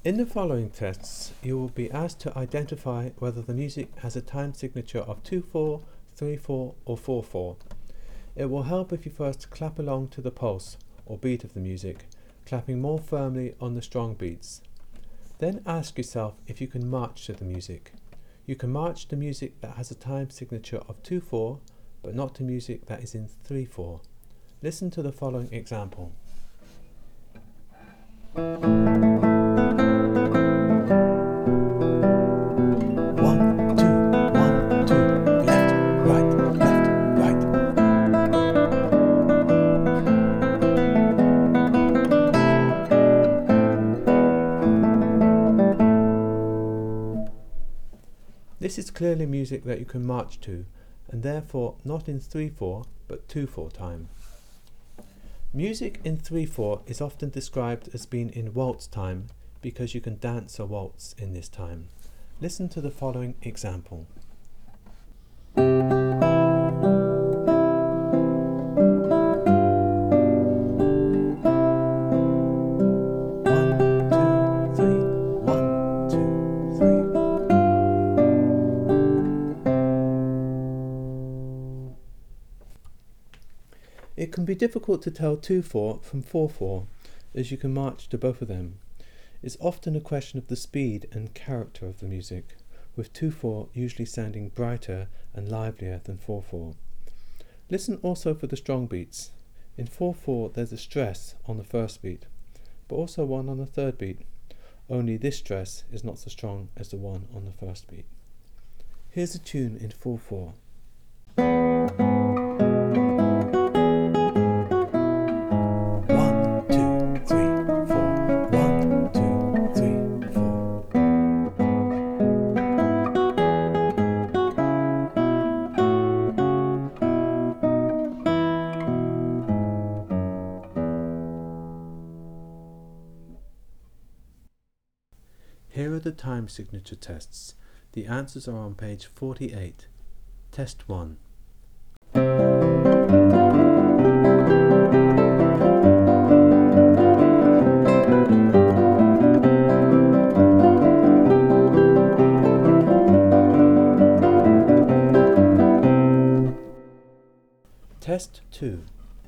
In the following tests, you will be asked to identify whether the music has a time signature of 2/4, 3/4 or 4/4. It will help if you first clap along to the pulse or beat of the music, clapping more firmly on the strong beats. Then ask yourself if you can march to the music. You can march to music that has a time signature of 2/4, but not to music that is in 3/4. Listen to the following example. This is clearly music that you can march to, and therefore not in 3/4 but 2/4 time. Music in 3/4 is often described as being in waltz time because you can dance a waltz in this time. Listen to the following example. It can be difficult to tell 2/4 from 4/4, as you can march to both of them. It's often a question of the speed and character of the music, with 2/4 usually sounding brighter and livelier than 4/4. Listen also for the strong beats. In 4/4 there's a stress on the first beat, but also one on the third beat, only this stress is not so strong as the one on the first beat. Here's a tune in 4/4. Here are the time signature tests. The answers are on page 48. Test 1. Test 2.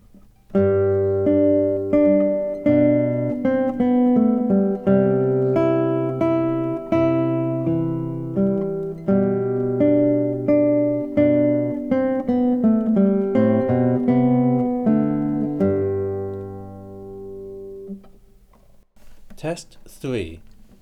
Test 3.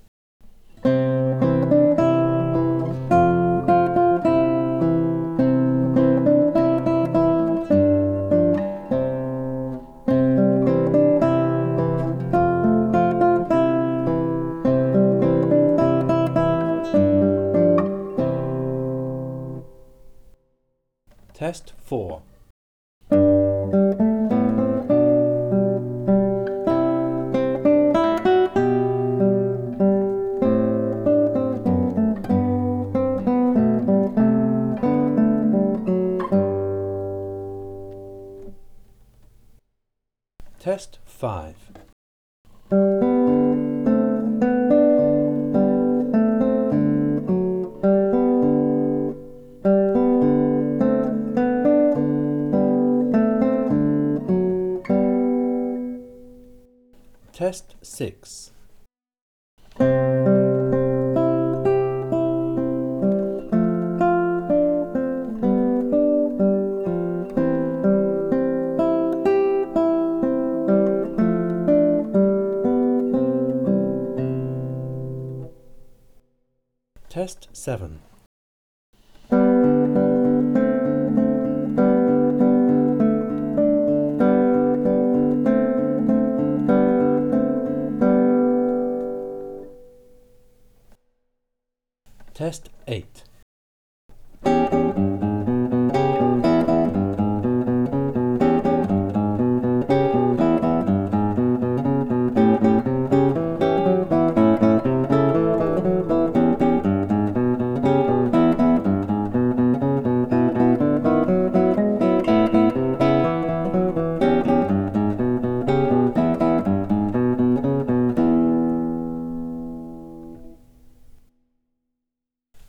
Test 4. Test 5. Test 6. Test 7. Test 8.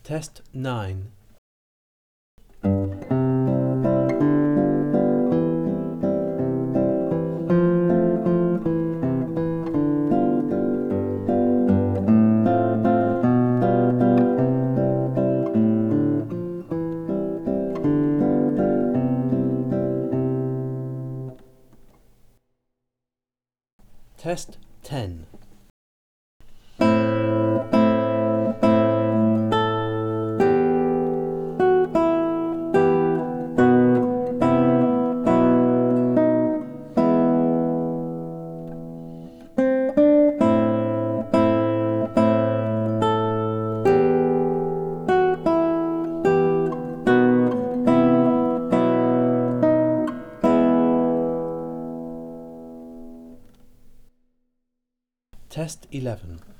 Test 9. Test 10. Test 11.